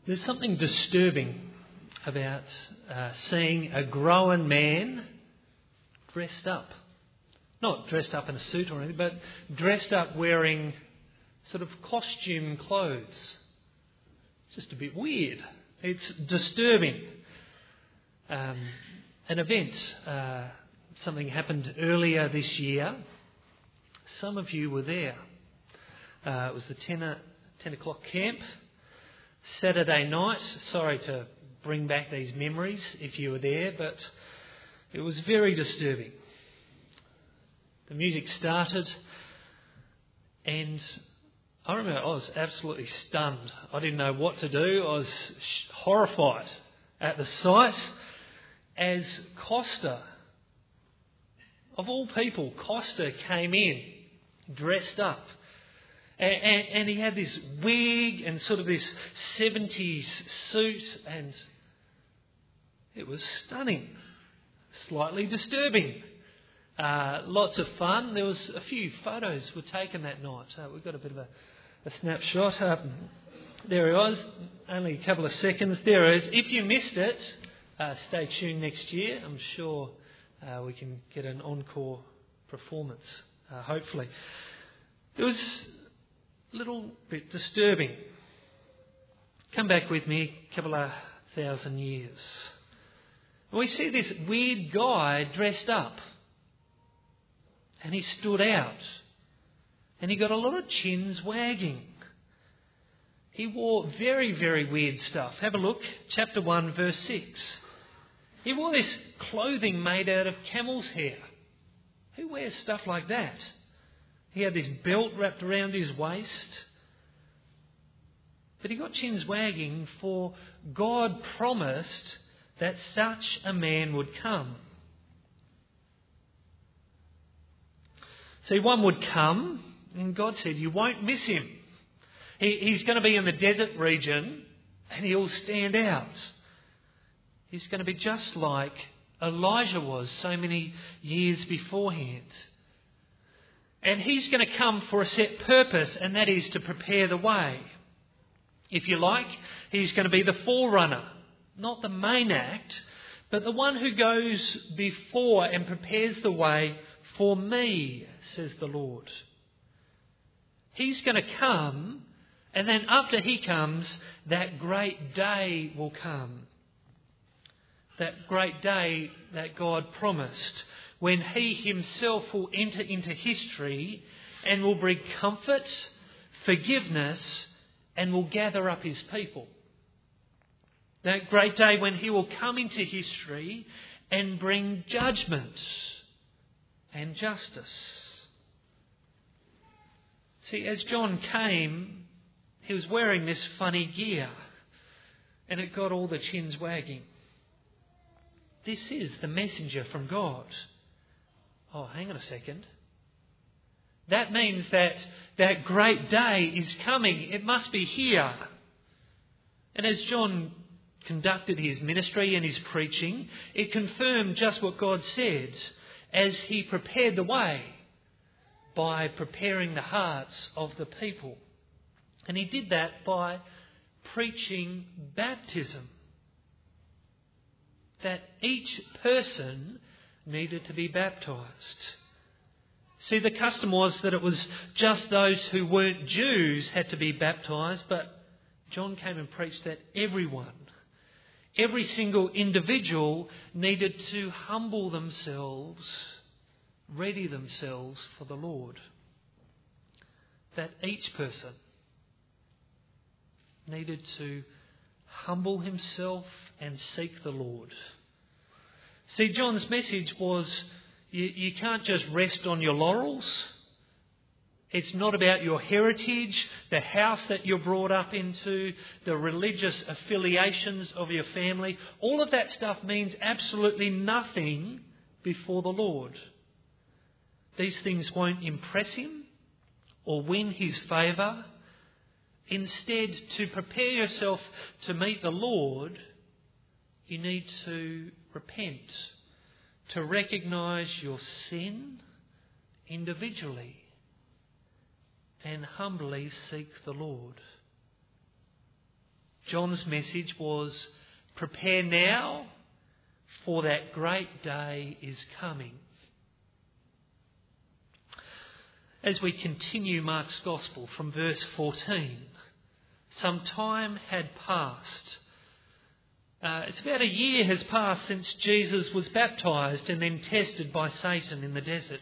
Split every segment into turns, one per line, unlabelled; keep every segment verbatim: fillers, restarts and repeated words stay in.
There's something disturbing about uh, seeing a grown man dressed up. Not dressed up in a suit or anything, but dressed up wearing sort of costume clothes. It's just a bit weird. It's disturbing. Um, an event, uh, something happened earlier this year. Some of you were there. Uh, it was the ten, uh, ten o'clock camp. Saturday night. Sorry to bring back these memories if you were there, but it was very disturbing. The music started and I remember I was absolutely stunned. I didn't know what to do. I was horrified at the sight as Costa, of all people, Costa came in dressed up. And, and, and he had this wig and sort of this seventies suit, and it was stunning, slightly disturbing. Uh, lots of fun. There was a few photos were taken that night. Uh, we've got a bit of a, a snapshot. Um, there he was, only a couple of seconds. There he is. If you missed it, uh, stay tuned next year. I'm sure uh, we can get an encore performance, uh, hopefully. It was a little bit disturbing. Come back with me a couple of thousand years. We see this weird guy dressed up. And he stood out. And he got a lot of chins wagging. He wore very, very weird stuff. Have a look. Chapter one, verse six. He wore this clothing made out of camel's hair. Who wears stuff like that? He had this belt wrapped around his waist. But he got chins wagging, for God promised that such a man would come. See, one would come, and God said, you won't miss him. He, he's going to be in the desert region, and he'll stand out. He's going to be just like Elijah was so many years beforehand. And he's going to come for a set purpose, and that is to prepare the way. If you like, he's going to be the forerunner, not the main act, but the one who goes before and prepares the way for me, says the Lord. He's going to come, and then after he comes, that great day will come. That great day that God promised, when he himself will enter into history and will bring comfort, forgiveness, and will gather up his people. That great day when he will come into history and bring judgment and justice. See, as John came, he was wearing this funny gear, and it got all the chins wagging. This is the messenger from God. Oh, hang on a second. That means that that great day is coming. It must be here. And as John conducted his ministry and his preaching, it confirmed just what God said as he prepared the way by preparing the hearts of the people. And he did that by preaching baptism. That each person needed to be baptised. See, the custom was that it was just those who weren't Jews had to be baptised, but John came and preached that everyone, every single individual needed to humble themselves, ready themselves for the Lord. That each person needed to humble himself and seek the Lord. See, John's message was, you, you can't just rest on your laurels. It's not about your heritage, the house that you're brought up into, the religious affiliations of your family. All of that stuff means absolutely nothing before the Lord. These things won't impress him or win his favour. Instead, to prepare yourself to meet the Lord, you need to repent, to recognise your sin individually and humbly seek the Lord. John's message was, prepare now, for that great day is coming. As we continue Mark's Gospel from verse fourteen, some time had passed. Uh, it's about a year has passed since Jesus was baptised and then tested by Satan in the desert.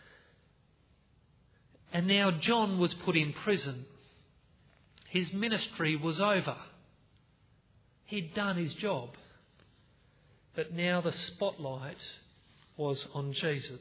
And now John was put in prison. His ministry was over. He'd done his job. But now the spotlight was on Jesus.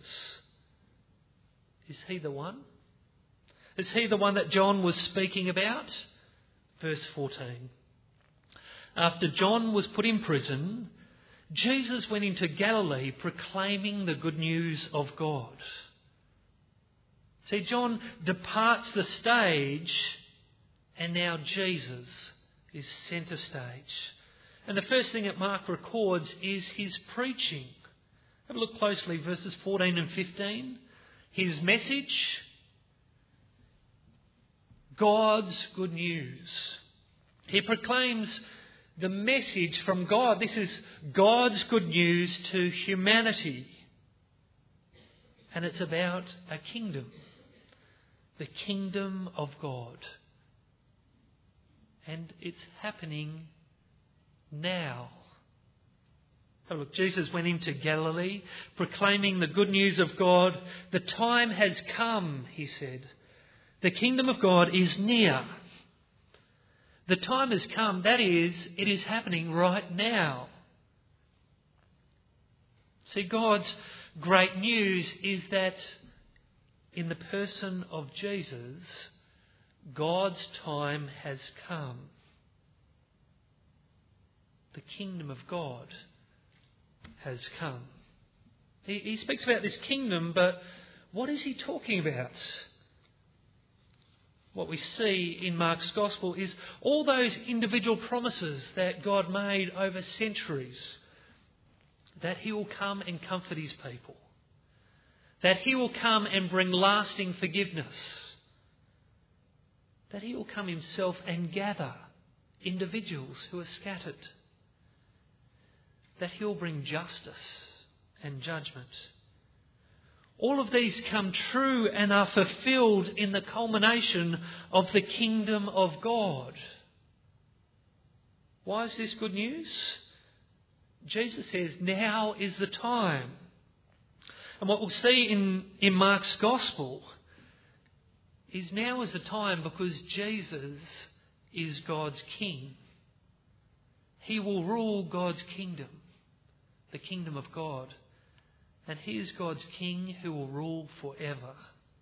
Is he the one? Is he the one that John was speaking about? Verse fourteen. After John was put in prison, Jesus went into Galilee proclaiming the good news of God. See, John departs the stage and now Jesus is centre stage. And the first thing that Mark records is his preaching. Have a look closely, verses fourteen and fifteen. His message, God's good news. He proclaims the message from God. This is God's good news to humanity. And it's about a kingdom. The kingdom of God. And it's happening now. Oh, look, Jesus went into Galilee proclaiming the good news of God. The time has come, he said. The kingdom of God is near. The time has come. That is, it is happening right now. See, God's great news is that in the person of Jesus, God's time has come. The kingdom of God has come. He, he speaks about this kingdom, but what is he talking about? What we see in Mark's Gospel is all those individual promises that God made over centuries. That he will come and comfort his people. That he will come and bring lasting forgiveness. That he will come himself and gather individuals who are scattered. That he'll bring justice and judgment. All of these come true and are fulfilled in the culmination of the kingdom of God. Why is this good news? Jesus says, now is the time. And what we'll see in, in Mark's Gospel is now is the time because Jesus is God's King. He will rule God's kingdom, the kingdom of God. And he is God's King who will rule forever.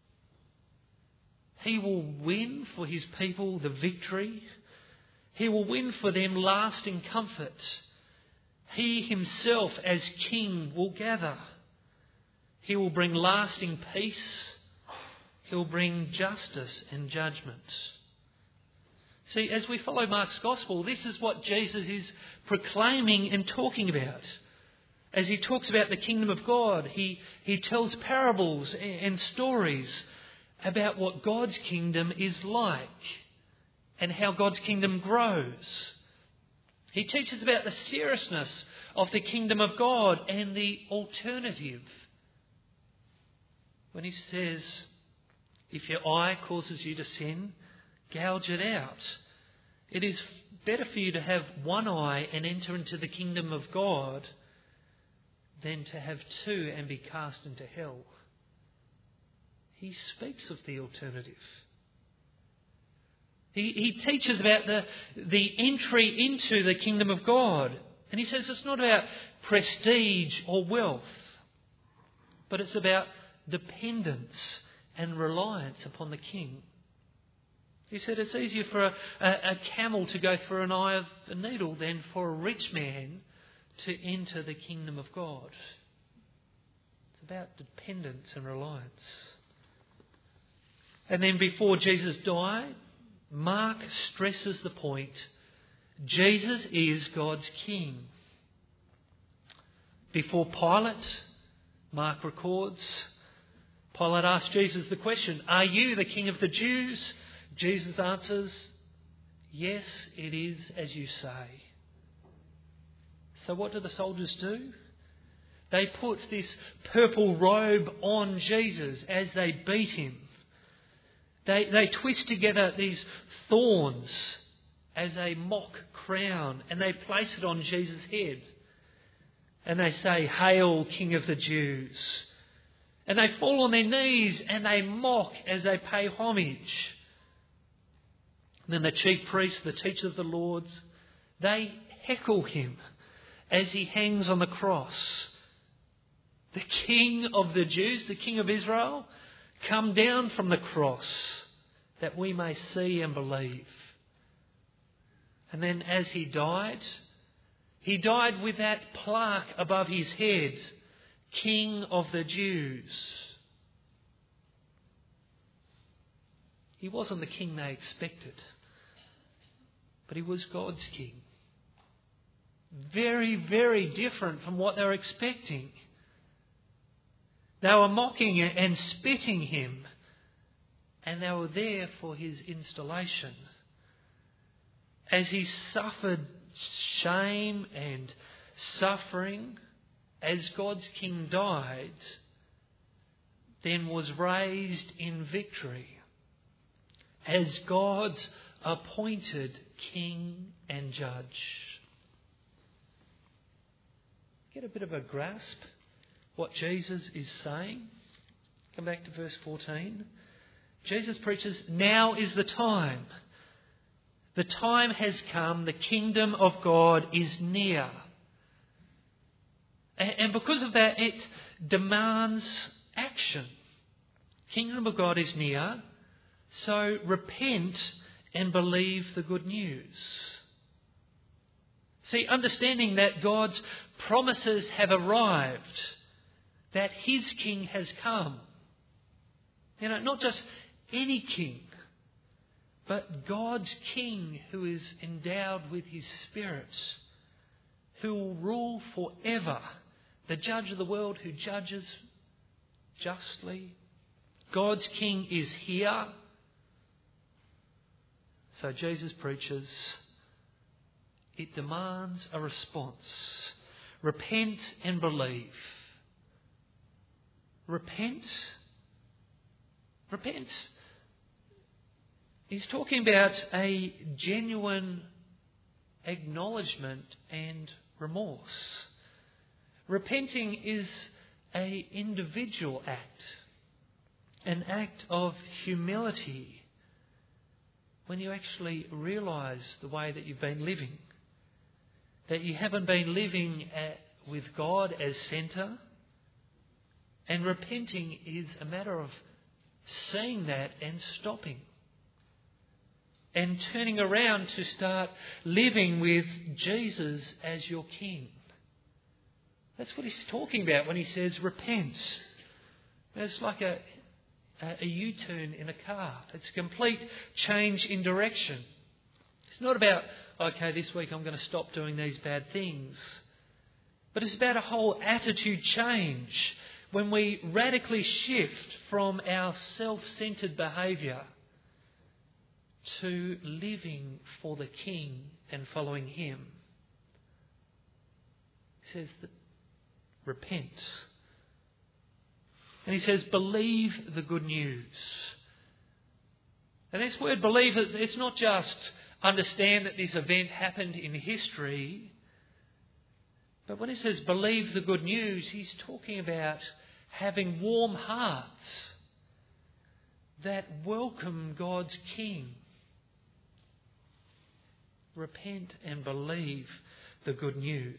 He will win for his people the victory. He will win for them lasting comfort. He himself as King will gather. He will bring lasting peace. He will bring justice and judgment. See, as we follow Mark's Gospel, this is what Jesus is proclaiming and talking about. As he talks about the kingdom of God, he, he tells parables and stories about what God's kingdom is like and how God's kingdom grows. He teaches about the seriousness of the kingdom of God and the alternative. When he says, if your eye causes you to sin, gouge it out. It is better for you to have one eye and enter into the kingdom of God than to have two and be cast into hell. He speaks of the alternative. He, he teaches about the, the entry into the kingdom of God. And he says it's not about prestige or wealth, but it's about dependence and reliance upon the King. He said it's easier for a, a, a camel to go through an eye of a needle than for a rich man to enter the kingdom of God. It's about dependence and reliance. And then before Jesus died, Mark stresses the point, Jesus is God's King. Before Pilate, Mark records, Pilate asked Jesus the question, are you the King of the Jews? Jesus answers, Yes, it is as you say. So what do the soldiers do? They put this purple robe on Jesus as they beat him. They, they twist together these thorns as a mock crown and they place it on Jesus' head. And they say, "Hail, King of the Jews." And they fall on their knees and they mock as they pay homage. And then the chief priests, the teachers of the Lords, they heckle him as he hangs on the cross. The King of the Jews, the King of Israel, come down from the cross that we may see and believe. And then as he died, he died with that plaque above his head, King of the Jews. He wasn't the king they expected, but he was God's king. Very, very different from what they were expecting. They were mocking and spitting him, and they were there for his installation. As he suffered shame and suffering, as God's king died, then was raised in victory as God's appointed king and judge. Get a bit of a grasp what Jesus is saying. Come back to verse fourteen. Jesus preaches, "Now is the time. The time has come. The kingdom of God is near." And because of that, it demands action. Kingdom of God is near, so repent and believe the good news. See, understanding that God's promises have arrived, that his king has come. You know, not just any king, but God's king who is endowed with his Spirit, who will rule forever, the judge of the world who judges justly. God's king is here. So Jesus preaches, it demands a response. Repent and believe. Repent. Repent. He's talking about a genuine acknowledgement and remorse. Repenting is an individual act, an act of humility, when you actually realise the way that you've been living, that you haven't been living at, with God as centre. And repenting is a matter of seeing that and stopping and turning around to start living with Jesus as your King. That's what he's talking about when he says repent. It's like a, a, a U-turn in a car. It's a complete change in direction. It's not about, okay, this week I'm going to stop doing these bad things. But it's about a whole attitude change when we radically shift from our self-centred behaviour to living for the King and following him. He says that repent. And he says believe the good news. And this word believe, it's not just understand that this event happened in history. But when he says believe the good news, he's talking about having warm hearts that welcome God's King. Repent and believe the good news.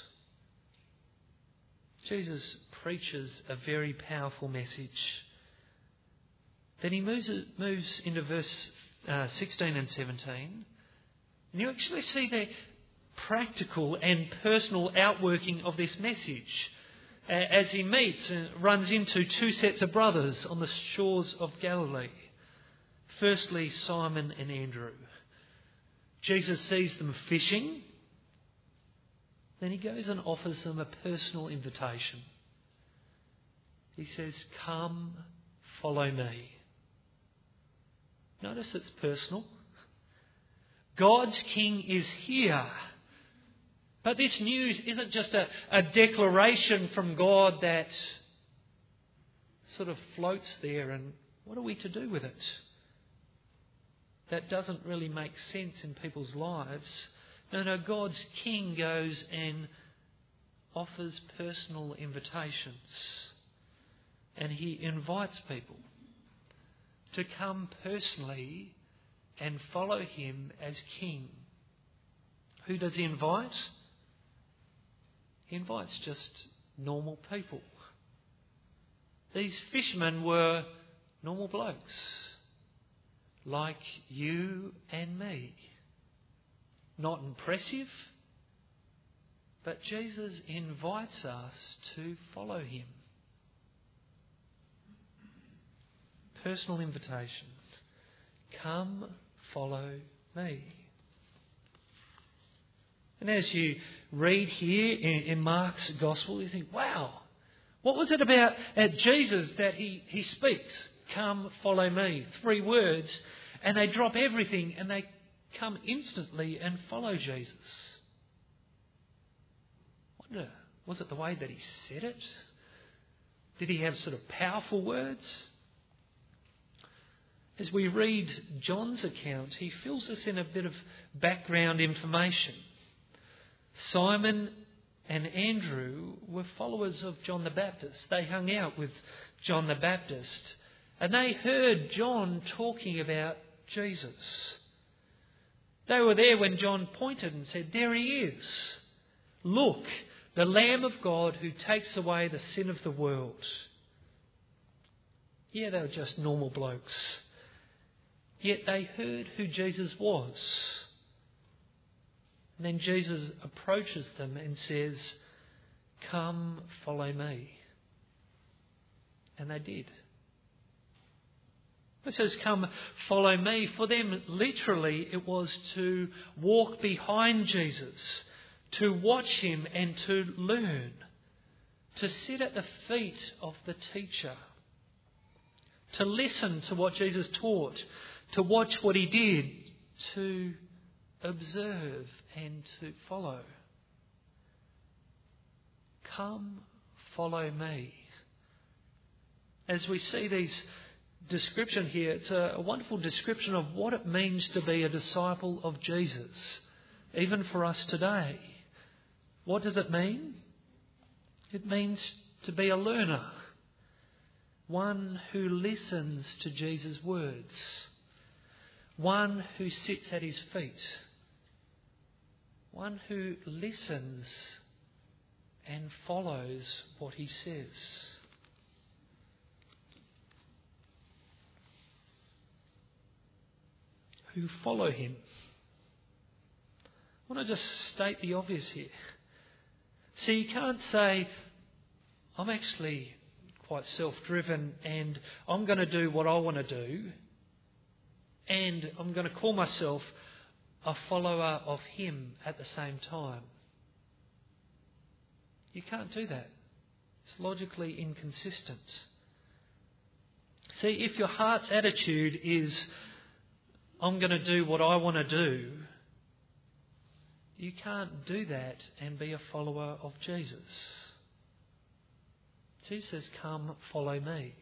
Jesus preaches a very powerful message. Then he moves, moves into verse uh, sixteen and seventeen. And you actually see the practical and personal outworking of this message uh, as he meets and runs into two sets of brothers on the shores of Galilee. Firstly, Simon and Andrew. Jesus sees them fishing. Then he goes and offers them a personal invitation. He says, "Come, follow me." Notice it's personal. God's King is here. But this news isn't just a, a declaration from God that sort of floats there, and what are we to do with it? That doesn't really make sense in people's lives. No, no, God's King goes and offers personal invitations. And he invites people to come personally and follow him as King. Who does he invite? He invites just normal people. These fishermen were normal blokes, like you and me. Not impressive, but Jesus invites us to follow him. Personal invitation. Come, follow me. And as you read here in, in Mark's Gospel, you think, wow, what was it about at Jesus that he, he speaks? Come, follow me. Three words, and they drop everything and they come instantly and follow Jesus. I wonder, was it the way that he said it? Did he have sort of powerful words? As we read John's account, he fills us in a bit of background information. Simon and Andrew were followers of John the Baptist. They hung out with John the Baptist, and they heard John talking about Jesus. They were there when John pointed and said, "There he is. Look, the Lamb of God who takes away the sin of the world." Yeah, they were just normal blokes. Yet they heard who Jesus was. And then Jesus approaches them and says, "Come, follow me." And they did. It says, "Come, follow me." For them, literally, it was to walk behind Jesus, to watch him and to learn, to sit at the feet of the teacher, to listen to what Jesus taught, to watch what he did, to observe and to follow. Come, follow me. As we see these description here, it's a, a wonderful description of what it means to be a disciple of Jesus, even for us today. What does it mean? It means to be a learner, one who listens to Jesus' words, one who sits at his feet, one who listens and follows what he says. Who follow him. I want to just state the obvious here. See, you can't say, "I'm actually quite self-driven and I'm going to do what I want to do and I'm going to call myself a follower of him at the same time." You can't do that. It's logically inconsistent. See, if your heart's attitude is, "I'm going to do what I want to do," you can't do that and be a follower of Jesus. Jesus says, "Come, follow me."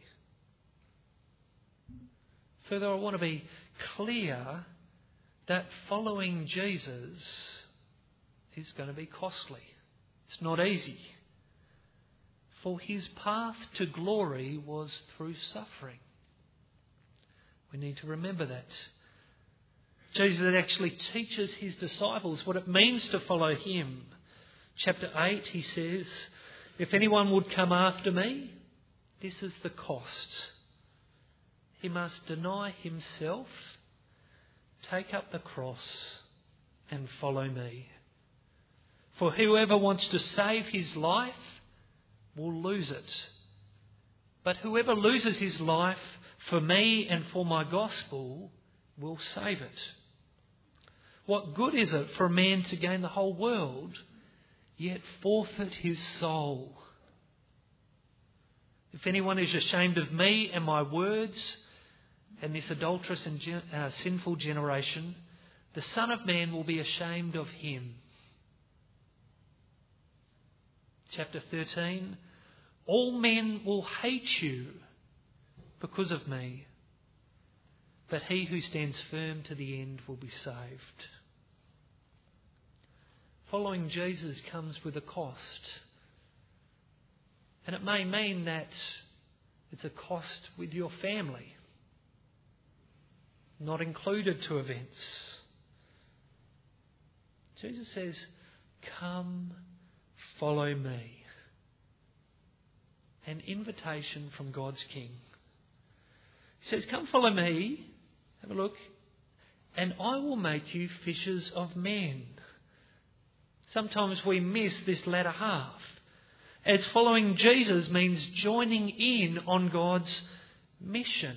Further, I want to be clear that following Jesus is going to be costly. It's not easy. For his path to glory was through suffering. We need to remember that. Jesus actually teaches his disciples what it means to follow him. Chapter eight, he says, "If anyone would come after me, this is the cost. He must deny himself, take up the cross, and follow me. For whoever wants to save his life will lose it. But whoever loses his life for me and for my gospel will save it. What good is it for a man to gain the whole world, yet forfeit his soul? If anyone is ashamed of me and my words and this adulterous and uh, sinful generation, the Son of Man will be ashamed of him. Chapter thirteen, all men will hate you because of me, but he who stands firm to the end will be saved. Following Jesus comes with a cost. And it may mean that it's a cost with your family, not included to events. Jesus says, come, follow me. An invitation from God's King. He says, come follow me, have a look, and I will make you fishers of men. Sometimes we miss this latter half, as following Jesus means joining in on God's mission.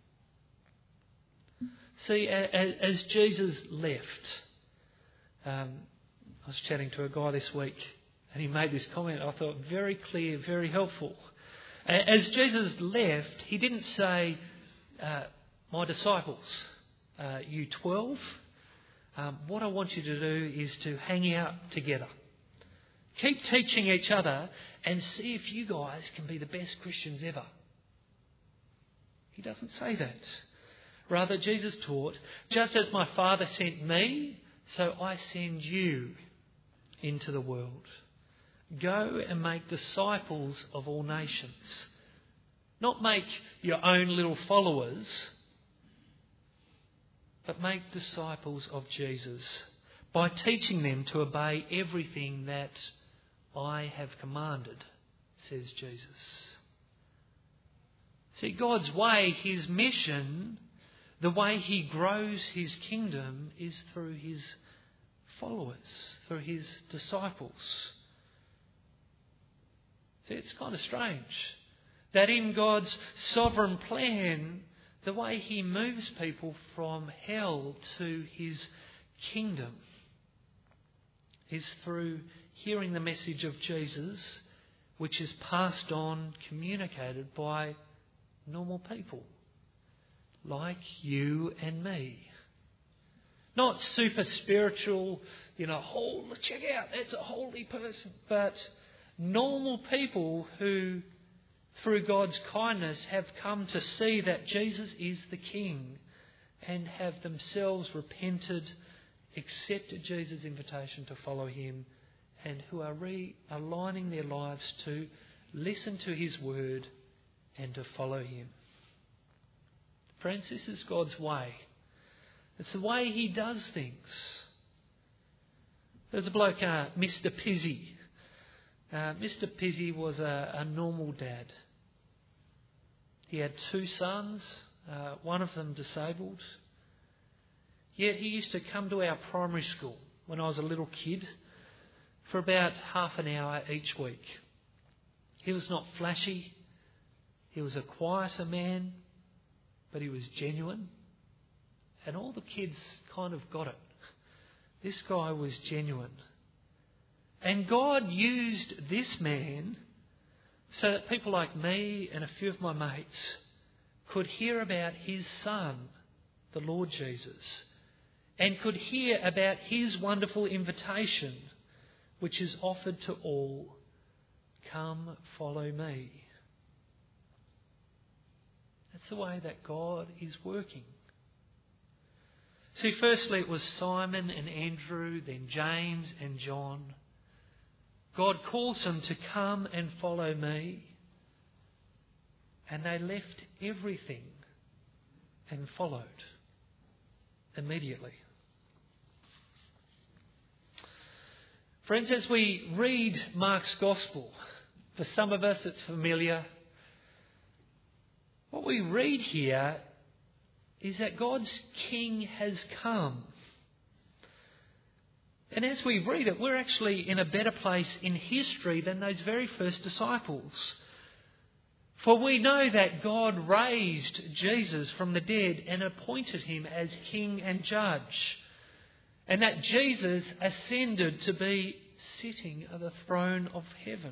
See, as Jesus left, um, I was chatting to a guy this week and he made this comment I thought very clear, very helpful. As Jesus left, he didn't say, uh, my disciples, uh, you twelve, um, what I want you to do is to hang out together. Keep teaching each other and see if you guys can be the best Christians ever. He doesn't say that. Rather, Jesus taught, just as my Father sent me, so I send you into the world. Go and make disciples of all nations. Not make your own little followers, but make disciples of Jesus by teaching them to obey everything that I have commanded, says Jesus. See, God's way, his mission, the way he grows his kingdom is through his followers, through his disciples. See, it's kind of strange that in God's sovereign plan, the way he moves people from hell to his kingdom is through hearing the message of Jesus, which is passed on, communicated by normal people like you and me. Not super spiritual, you know, oh, check out, that's a holy person. But normal people who, through God's kindness, have come to see that Jesus is the King and have themselves repented, accepted Jesus' invitation to follow him, and who are realigning their lives to listen to his word and to follow him. Friends, this is God's way. It's the way he does things. There's a bloke, uh, Mister Pizzy. Uh, Mister Pizzy was a, a normal dad. He had two sons, uh, one of them disabled. Yet he used to come to our primary school when I was a little kid for about half an hour each week. He was not flashy. He was a quieter man, but he was genuine. And all the kids kind of got it. This guy was genuine. And God used this man so that people like me and a few of my mates could hear about his son, the Lord Jesus, and could hear about his wonderful invitation, which is offered to all, come follow me. That's the way that God is working. See, firstly it was Simon and Andrew, then James and John. God calls them to come and follow me. And they left everything and followed immediately. Friends, as we read Mark's Gospel, for some of us it's familiar. What we read here is that God's King has come. And as we read it, we're actually in a better place in history than those very first disciples. For we know that God raised Jesus from the dead and appointed him as King and Judge. And that Jesus ascended to be sitting at the throne of heaven.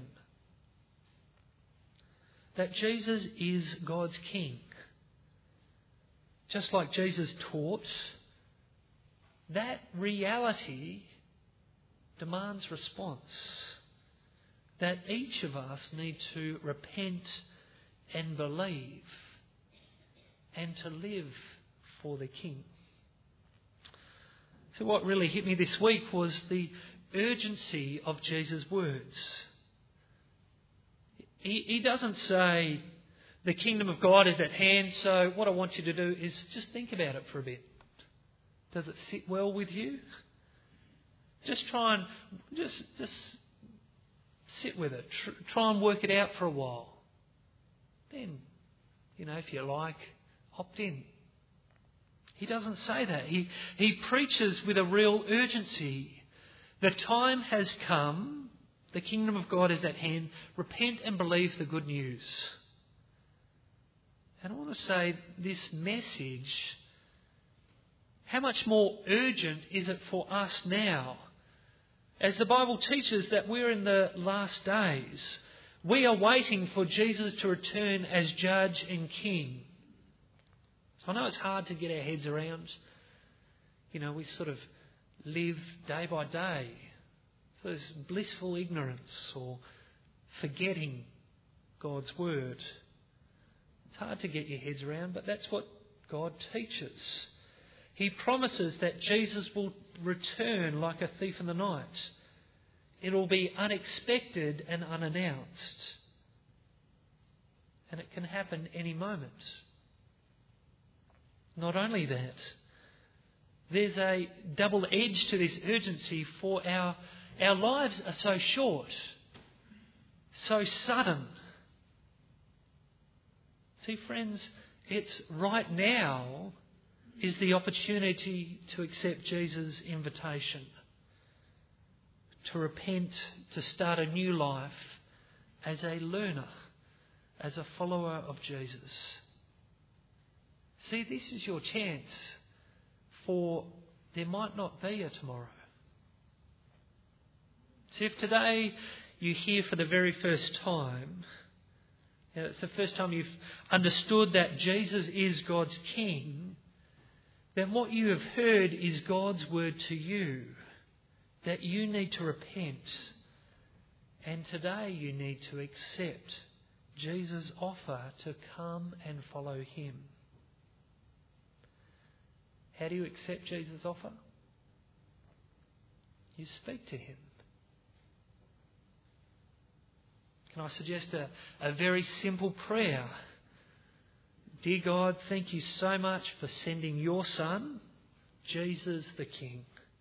That Jesus is God's King. Just like Jesus taught, that reality demands response. That each of us need to repent and believe and to live for the King. So what really hit me this week was the urgency of Jesus' words. He, he doesn't say, the kingdom of God is at hand, so what I want you to do is just think about it for a bit. Does it sit well with you? Just try and just just sit with it. Try and work it out for a while. Then, you know, if you like, opt in. He doesn't say that. He he preaches with a real urgency. The time has come. The kingdom of God is at hand. Repent and believe the good news. And I want to say this message, how much more urgent is it for us now? As the Bible teaches that we're in the last days, we are waiting for Jesus to return as judge and king. So I know it's hard to get our heads around. You know, we sort of live day by day. So there's blissful ignorance or forgetting God's word. It's hard to get your heads around, but that's what God teaches. He promises that Jesus will return like a thief in the night. It will be unexpected and unannounced. And it can happen any moment. Not only that, there's a double edge to this urgency, for our, our lives are so short, so sudden. See, friends, it's right now is the opportunity to accept Jesus' invitation, to repent, to start a new life as a learner, as a follower of Jesus. See, this is your chance, for there might not be a tomorrow. See, if today you hear for the very first time, you know, it's the first time you've understood that Jesus is God's King, then what you have heard is God's word to you, that you need to repent. And today you need to accept Jesus' offer to come and follow him. How do you accept Jesus' offer? You speak to him. Can I suggest a, a very simple prayer? Dear God, thank you so much for sending your Son, Jesus the King.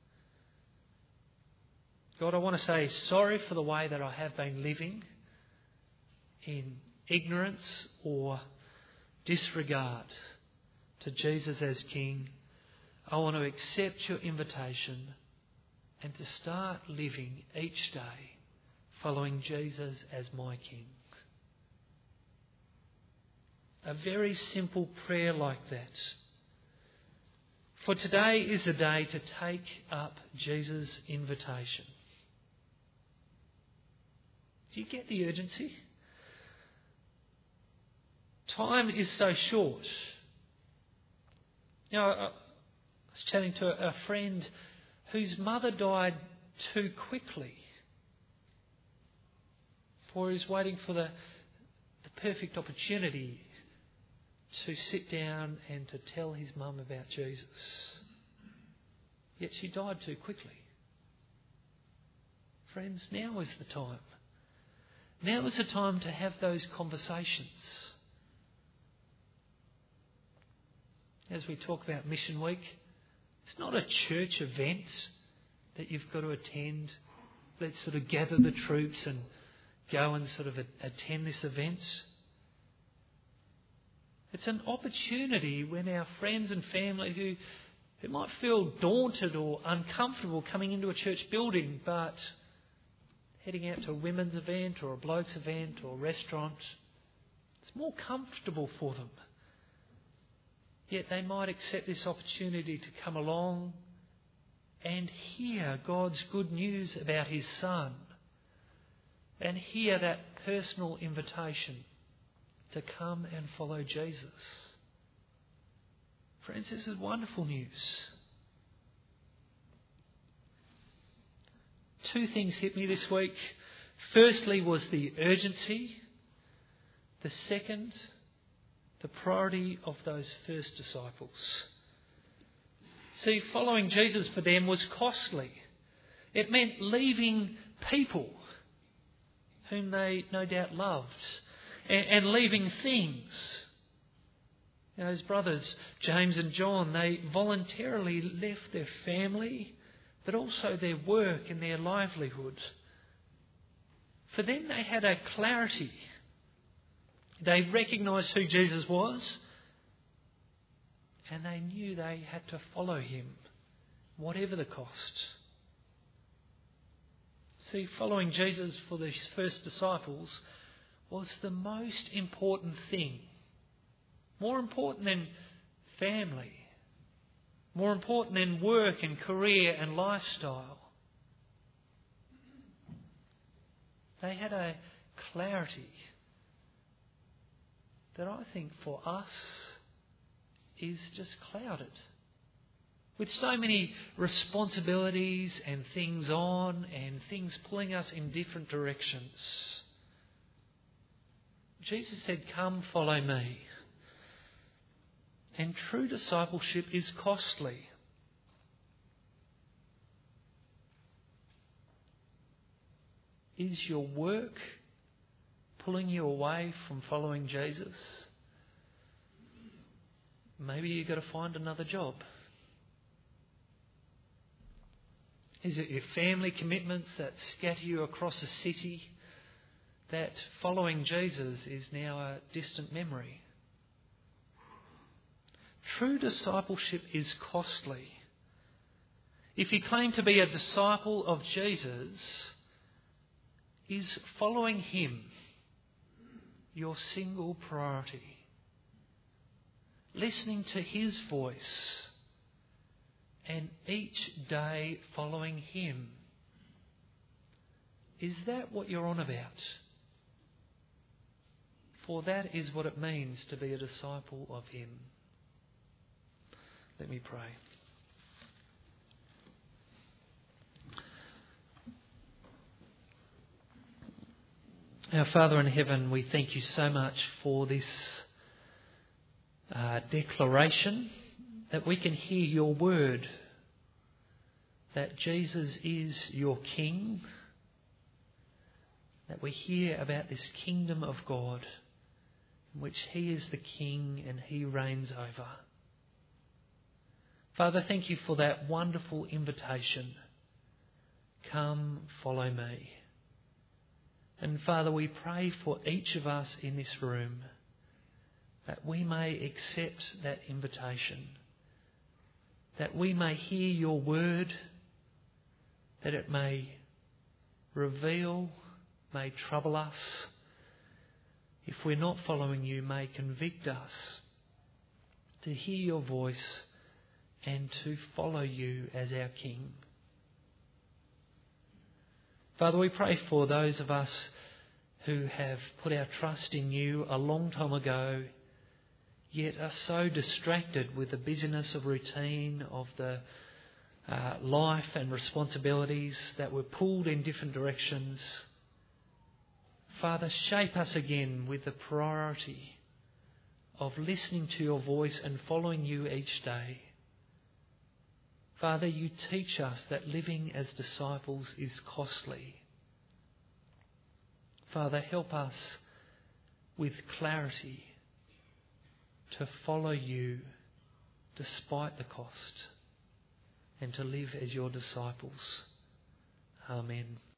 God, I want to say sorry for the way that I have been living in ignorance or disregard to Jesus as King. I want to accept your invitation and to start living each day following Jesus as my King. A very simple prayer like that. For today is the day to take up Jesus' invitation. Do you get the urgency? Time is so short. You know, I was chatting to a friend whose mother died too quickly. For he was waiting for the, the perfect opportunity to sit down and to tell his mum about Jesus. Yet she died too quickly. Friends, now is the time. Now is the time to have those conversations. As we talk about Mission Week, it's not a church event that you've got to attend. Let's sort of gather the troops and go and sort of attend this event. It's an opportunity when our friends and family who, who might feel daunted or uncomfortable coming into a church building, but heading out to a women's event or a blokes event or a restaurant, it's more comfortable for them. Yet they might accept this opportunity to come along and hear God's good news about his Son and hear that personal invitation to come and follow Jesus. Friends, this is wonderful news. two things hit me this week. Firstly was the urgency. The second, the priority of those first disciples. See, following Jesus for them was costly. It meant leaving people whom they no doubt loved, and, and leaving things. You know, his brothers, James and John, they voluntarily left their family, but also their work and their livelihood. For them, they had a clarity. They recognised who Jesus was, and they knew they had to follow him, whatever the cost. See, following Jesus for these first disciples was the most important thing. More important than family. More important than work and career and lifestyle. They had a clarity that I think for us is just clouded. With so many responsibilities and things on and things pulling us in different directions. Jesus said, "Come, follow me." And true discipleship is costly. Is your work pulling you away from following Jesus? Maybe you've got to find another job. Is it your family commitments that scatter you across a city that following Jesus is now a distant memory? True discipleship is costly. If you claim to be a disciple of Jesus, is following him your single priority? Listening to his voice and each day following him. Is that what you're on about? For that is what it means to be a disciple of him. Let me pray. Our Father in heaven, we thank you so much for this uh, declaration that we can hear your word, that Jesus is your King, that we hear about this kingdom of God in which he is the King and he reigns over. Father, thank you for that wonderful invitation. Come, follow me. And Father, we pray for each of us in this room that we may accept that invitation, that we may hear your word, that it may reveal, may trouble us. If we're not following you, may convict us to hear your voice and to follow you as our King. Father, we pray for those of us who have put our trust in you a long time ago, yet are so distracted with the busyness of routine, of the uh, life and responsibilities that we're pulled in different directions. Father, shape us again with the priority of listening to your voice and following you each day. Father, you teach us that living as disciples is costly. Father, help us with clarity to follow you despite the cost and to live as your disciples. Amen.